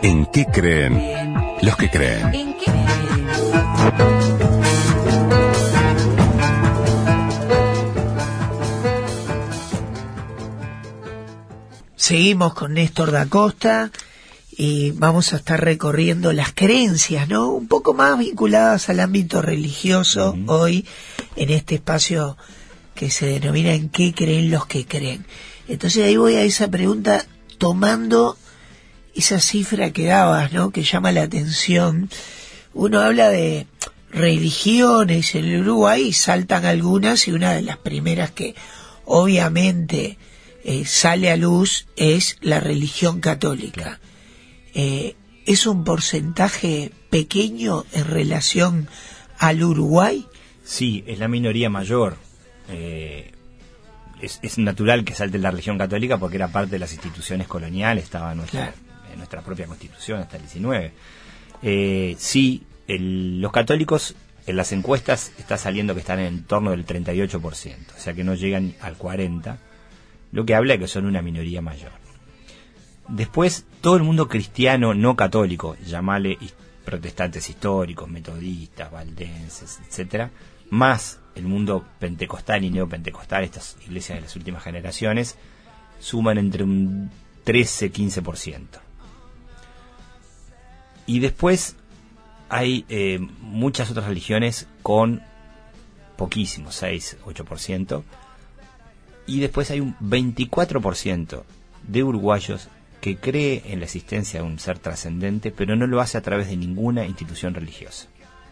¿En qué creen los que creen? ¿En qué creen? Seguimos con Néstor da Costa y vamos a estar recorriendo las creencias, ¿no? Un poco más vinculadas al ámbito religioso hoy en este espacio que se denomina ¿En qué creen los que creen? Entonces ahí voy a esa pregunta tomando esa cifra que dabas, ¿no? Que llama la atención. Uno habla de religiones en el Uruguay y saltan algunas, y una de las primeras que obviamente sale a luz es la religión católica. ¿Es un porcentaje pequeño en relación al Uruguay? Sí, es la minoría mayor. Es natural que salte la religión católica porque era parte de las instituciones coloniales, estaba en nuestra propia constitución hasta el 19. Los católicos en las encuestas está saliendo que están en torno del 38%, o sea que no llegan al 40%, lo que habla de que son una minoría mayor. Después, todo el mundo cristiano no católico, llamale protestantes históricos, metodistas, valdenses, etcétera, más el mundo pentecostal y neopentecostal, estas iglesias de las últimas generaciones, suman entre un 13-15%. Y después hay muchas otras religiones con poquísimo, 6-8%. Y después hay un 24% de uruguayos que cree en la existencia de un ser trascendente, pero no lo hace a través de ninguna institución religiosa.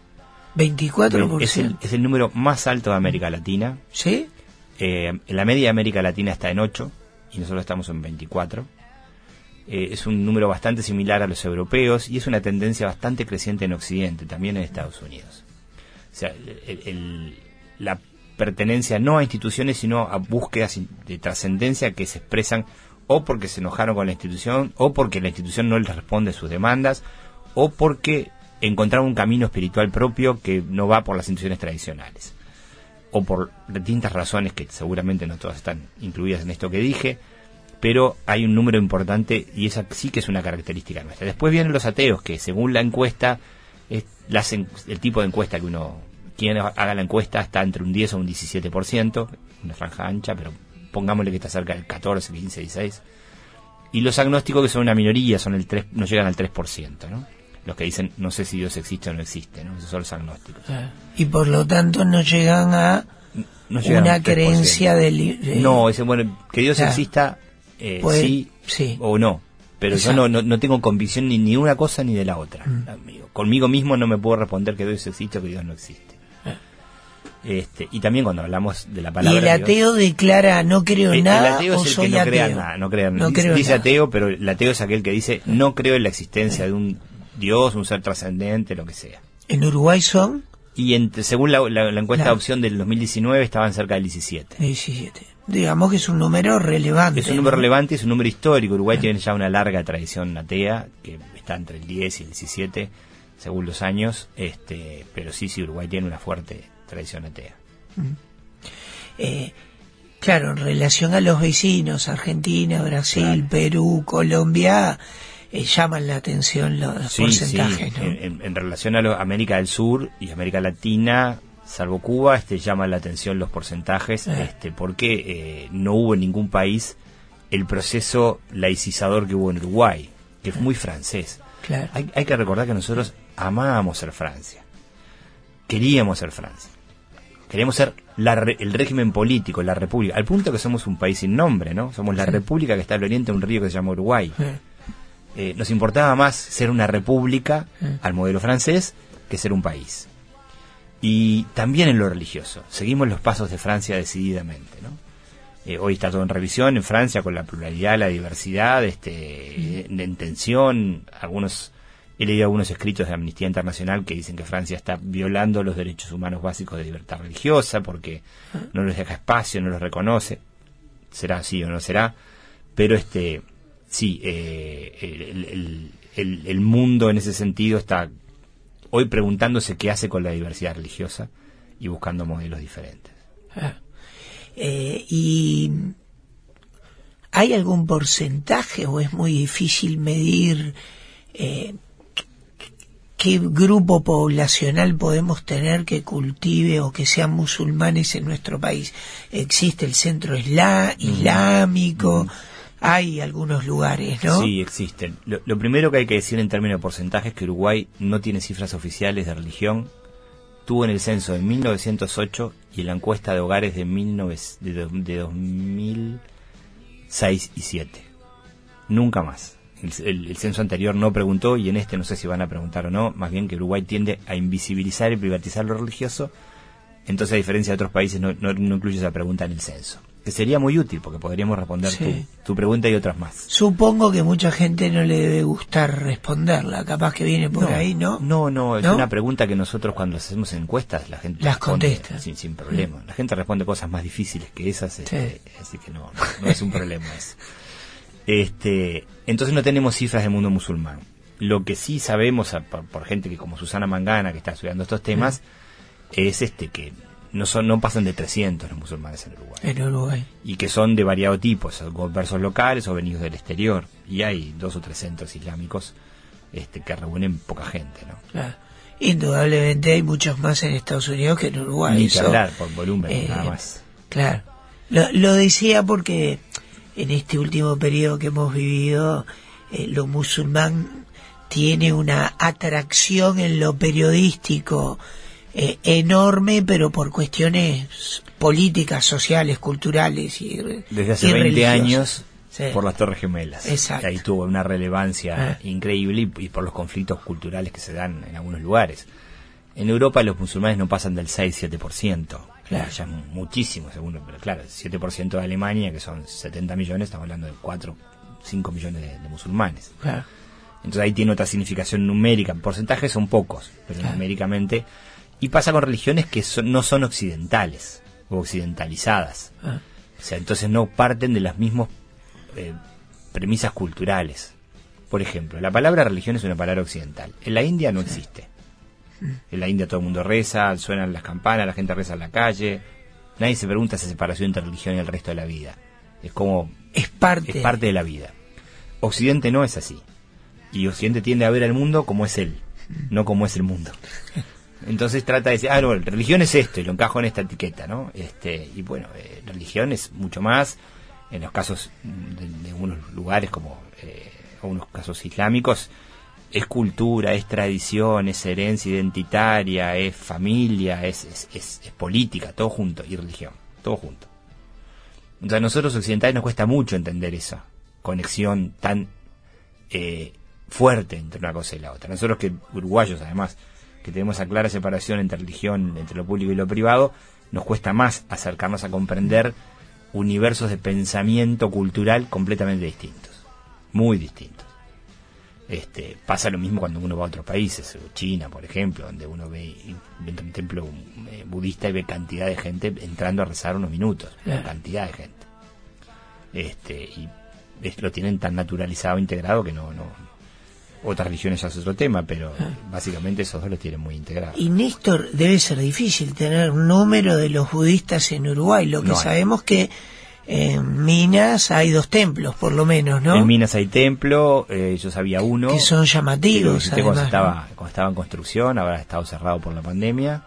24%. Es el número más alto de América Latina. ¿Sí? La media de América Latina está en 8 y nosotros estamos en 24. Es un número bastante similar a los europeos y es una tendencia bastante creciente en Occidente, también en Estados Unidos. O sea, la pertenencia no a instituciones, sino a búsquedas de trascendencia que se expresan o porque se enojaron con la institución, o porque la institución no les responde sus demandas, o porque encontraron un camino espiritual propio que no va por las instituciones tradicionales, o por distintas razones que seguramente no todas están incluidas en esto que dije, pero hay un número importante y esa sí que es una característica nuestra. Después vienen los ateos, que según la encuesta, el tipo de encuesta que quien haga la encuesta está entre un 10 o un 17%, una franja ancha, pero pongámosle que está cerca del 14, 15, 16. Y los agnósticos, que son una minoría, no llegan al 3%, ¿no? Los que dicen, no sé si Dios existe o no existe, ¿no? Esos son los agnósticos. Y por lo tanto no llegan a una creencia No, dicen, bueno, que Dios exista, sí o no. Pero yo no tengo convicción ni una cosa ni de la otra. Conmigo mismo no me puedo responder que Dios existe o que Dios no existe. Y también cuando hablamos de la palabra... ¿Y el ateo declara no creo en nada o soy ateo? No crea en nada. Dice ateo, pero el ateo es aquel que dice no creo en la existencia de un Dios, un ser trascendente, lo que sea. ¿En Uruguay son? Y según la encuesta de opción del 2019 estaban cerca del 17. 17. Digamos que es un número relevante. Es un número relevante, es un número histórico. Uruguay tiene ya una larga tradición atea, que está entre el 10 y el 17, según los años, pero sí, Uruguay tiene una fuerte tradición atea. Claro, en relación a los vecinos, Argentina, Brasil, Perú, Colombia, llaman la atención los porcentajes, sí. ¿no? En relación a América del Sur y América Latina, salvo Cuba, llman la atención los porcentajes, porque no hubo en ningún país el proceso laicizador que hubo en Uruguay, que es muy francés. Claro. Hay que recordar que nosotros amábamos ser Francia, queríamos ser Francia, queríamos ser el régimen político, la república, al punto que somos un país sin nombre, ¿no? Somos la república que está al oriente de un río que se llama Uruguay. Nos importaba más ser una república al modelo francés que ser un país. Y también en lo religioso, seguimos los pasos de Francia decididamente, ¿no? Hoy está todo en revisión en Francia con la pluralidad, la diversidad, en tensión. He leído algunos escritos de Amnistía Internacional que dicen que Francia está violando los derechos humanos básicos de libertad religiosa porque no les deja espacio, no los reconoce. Será así o no será, pero sí, el mundo en ese sentido está hoy preguntándose qué hace con la diversidad religiosa y buscando modelos diferentes. ¿Y hay algún porcentaje o es muy difícil medir ¿qué grupo poblacional podemos tener que cultive o que sean musulmanes en nuestro país? ¿Existe el centro islámico? Hay algunos lugares, ¿no? Sí, existen. Lo primero que hay que decir en términos de porcentajes es que Uruguay no tiene cifras oficiales de religión. Tuvo en el censo de 1908 y en la encuesta de hogares de 2006 y 2007. Nunca más. El censo anterior no preguntó, y en este no sé si van a preguntar o no, más bien que Uruguay tiende a invisibilizar y privatizar lo religioso. Entonces, a diferencia de otros países, no incluye esa pregunta en el censo, que sería muy útil porque podríamos responder tu pregunta y otras más. Supongo que mucha gente no le debe gustar responderla, capaz que viene por ahí, ¿no? No, es una pregunta que nosotros cuando hacemos encuestas la gente las contesta sin problema. La gente responde cosas más difíciles que esas, así que no es un problema eso. Entonces no tenemos cifras del mundo musulmán. Lo que sí sabemos por gente que como Susana Mangana, que está estudiando estos temas, es que no pasan de 300 los musulmanes en Uruguay. Y que son de variado tipo, conversos locales o venidos del exterior. Y hay 2 o 3 centros islámicos que reúnen poca gente, ¿no? Claro. Indudablemente hay muchos más en Estados Unidos que en Uruguay. Ni que hablar por volumen, nada más. Claro. Lo decía porque en este último periodo que hemos vivido, lo musulmán tiene una atracción en lo periodístico enorme, pero por cuestiones políticas, sociales, culturales desde hace 20 años por las Torres Gemelas. Exacto. Ahí tuvo una relevancia increíble y por los conflictos culturales que se dan en algunos lugares. En Europa los musulmanes no pasan del 6-7%. Claro. Ya muchísimo, según, pero claro, 7% de Alemania, que son 70 millones, estamos hablando de 4-5 millones de musulmanes. Claro. Entonces ahí tiene otra significación numérica. En porcentajes son pocos, pero numéricamente. Y pasa con religiones que no son occidentales o occidentalizadas. O sea, entonces no parten de las mismas premisas culturales. Por ejemplo, la palabra religión es una palabra occidental. En la India no existe. En la India todo el mundo reza, suenan las campanas, la gente reza en la calle. Nadie se pregunta esa separación entre religión y el resto de la vida. Es como... Es parte de la vida. Occidente no es así. Y Occidente tiende a ver al mundo como es él, no como es el mundo. Entonces trata de decir, no, religión es esto, y lo encajo en esta etiqueta, ¿no? Y bueno, religión es mucho más, en los casos de algunos lugares como algunos casos islámicos, es cultura, es tradición, es herencia identitaria, es familia, es política, todo junto, y religión, todo junto. Entonces a nosotros occidentales nos cuesta mucho entender esa conexión tan fuerte entre una cosa y la otra. Nosotros que uruguayos, además, que tenemos esa clara separación entre religión, entre lo público y lo privado, nos cuesta más acercarnos a comprender universos de pensamiento cultural completamente distintos, muy distintos. Pasa lo mismo cuando uno va a otros países, China, por ejemplo, donde uno ve un templo budista y ve cantidad de gente entrando a rezar unos minutos, cantidad de gente. Y lo tienen tan naturalizado, integrado, que no otras religiones ya es otro tema, pero básicamente esos dos los tienen muy integrados. Y Néstor, debe ser difícil tener un número de los budistas en Uruguay. Lo que sabemos que en Minas hay 2 templos, por lo menos, ¿no? En Minas hay templo, yo sabía uno. Que son llamativos, además, cuando estaba en construcción, ahora ha estado cerrado por la pandemia.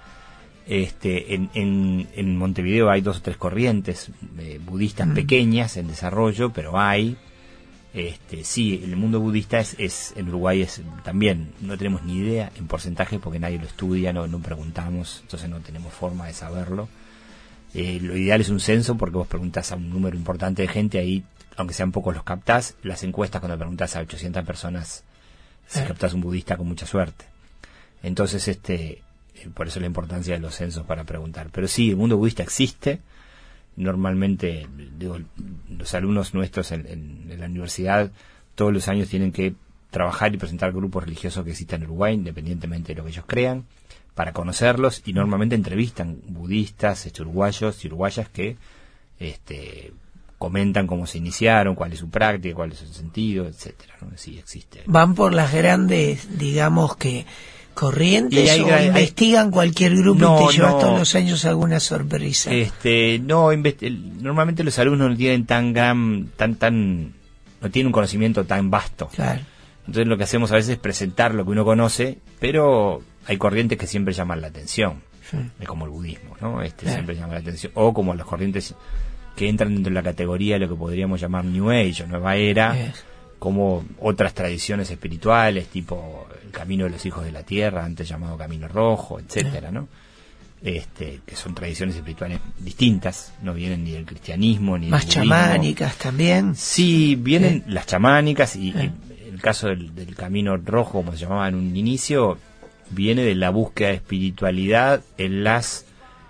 En Montevideo hay 2 o 3 corrientes budistas pequeñas en desarrollo, pero hay. Sí, el mundo budista es en Uruguay también, no tenemos ni idea en porcentaje porque nadie lo estudia, no preguntamos, entonces no tenemos forma de saberlo. Lo ideal es un censo porque vos preguntás a un número importante de gente, ahí, aunque sean pocos, los captás. Las encuestas, cuando preguntás a 800 personas, si captás un budista con mucha suerte. Entonces, por eso la importancia de los censos para preguntar. Pero sí, el mundo budista existe. Normalmente, los alumnos nuestros en la universidad todos los años tienen que trabajar y presentar grupos religiosos que existan en Uruguay, independientemente de lo que ellos crean, para conocerlos, y normalmente entrevistan budistas, uruguayos y uruguayas que comentan cómo se iniciaron, cuál es su práctica, cuál es su sentido, etcétera, ¿no? Sí, existe. Van por las grandes, digamos que corrientes, o investigan cualquier grupo y te llevas todos los años alguna sorpresa. Normalmente los alumnos no tienen no tienen un conocimiento tan vasto. Claro. Entonces lo que hacemos a veces es presentar lo que uno conoce, pero hay corrientes que siempre llaman la atención. Sí. Es como el budismo, ¿no? Siempre llama la atención. O como las corrientes que entran dentro de la categoría de lo que podríamos llamar New Age o Nueva Era, como otras tradiciones espirituales, tipo el Camino de los Hijos de la Tierra, antes llamado Camino Rojo, etcétera, ¿no? Que son tradiciones espirituales distintas, no vienen ni del cristianismo ni más del budismo. Chamánicas también. Sí, vienen las chamánicas y el caso del Camino Rojo, como se llamaba en un inicio, viene de la búsqueda de espiritualidad en las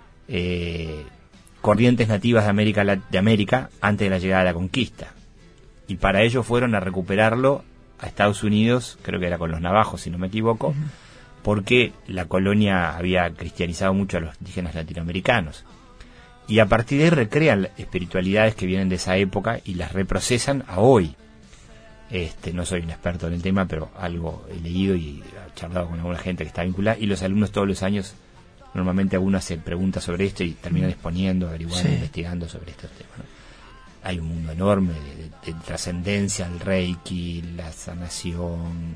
corrientes nativas de América antes de la llegada de la conquista. Y para ello fueron a recuperarlo a Estados Unidos, creo que era con los navajos, si no me equivoco, porque la colonia había cristianizado mucho a los indígenas latinoamericanos. Y a partir de ahí recrean espiritualidades que vienen de esa época y las reprocesan a hoy. No soy un experto en el tema, pero algo he leído y he charlado con alguna gente que está vinculada, y los alumnos todos los años, normalmente algunos hacen preguntas sobre esto y terminan exponiendo, averiguando, investigando sobre estos temas, ¿no? Hay un mundo enorme de trascendencia, el Reiki, la sanación,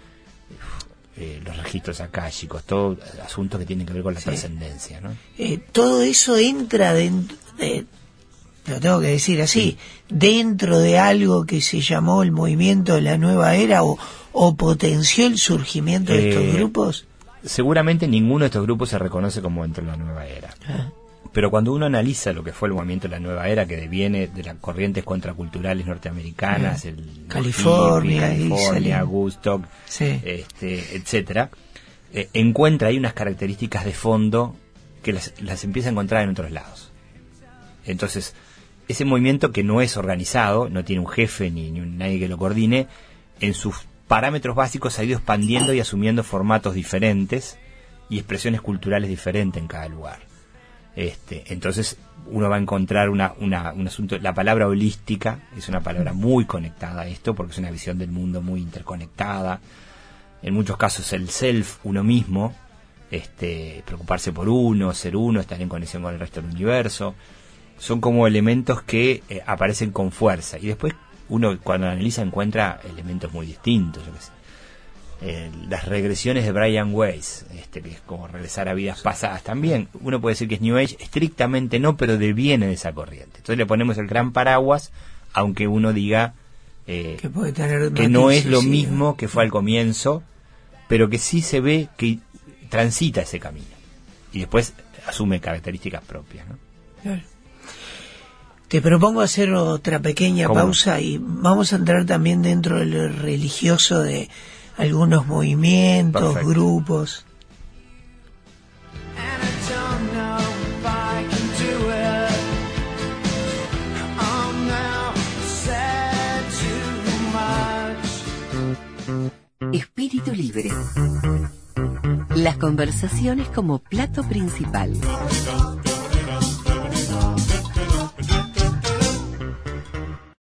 los registros akáshicos, todo asuntos que tienen que ver con la trascendencia, ¿no? Todo eso entra dentro lo tengo que decir así, dentro de algo que se llamó el movimiento de la nueva era o potenció el surgimiento de estos grupos. Seguramente ninguno de estos grupos se reconoce como dentro de la nueva era. Pero cuando uno analiza lo que fue el movimiento de la nueva era, que deviene de las corrientes contraculturales norteamericanas, California, Woodstock, etcétera, encuentra ahí unas características de fondo que las empieza a encontrar en otros lados. Entonces, ese movimiento, que no es organizado, no tiene un jefe ni nadie que lo coordine, en sus parámetros básicos ha ido expandiendo y asumiendo formatos diferentes y expresiones culturales diferentes en cada lugar. Entonces uno va a encontrar un asunto. La palabra holística es una palabra muy conectada a esto, porque es una visión del mundo muy interconectada. En muchos casos el self, uno mismo, preocuparse por uno, ser uno, estar en conexión con el resto del universo, son como elementos que aparecen con fuerza, y después uno, cuando analiza, encuentra elementos muy distintos. Yo qué sé, las regresiones de Brian Weiss, que es como regresar a vidas pasadas, también uno puede decir que es New Age, estrictamente no, pero deviene de esa corriente. Entonces le ponemos el gran paraguas, aunque uno diga que puede tener que no es lo mismo que fue al comienzo, pero que sí se ve que transita ese camino y después asume características propias, ¿no? Claro. Te propongo hacer otra pequeña pausa y vamos a entrar también dentro de lo religioso de algunos movimientos, grupos. Espíritu Libre. Las conversaciones como plato principal.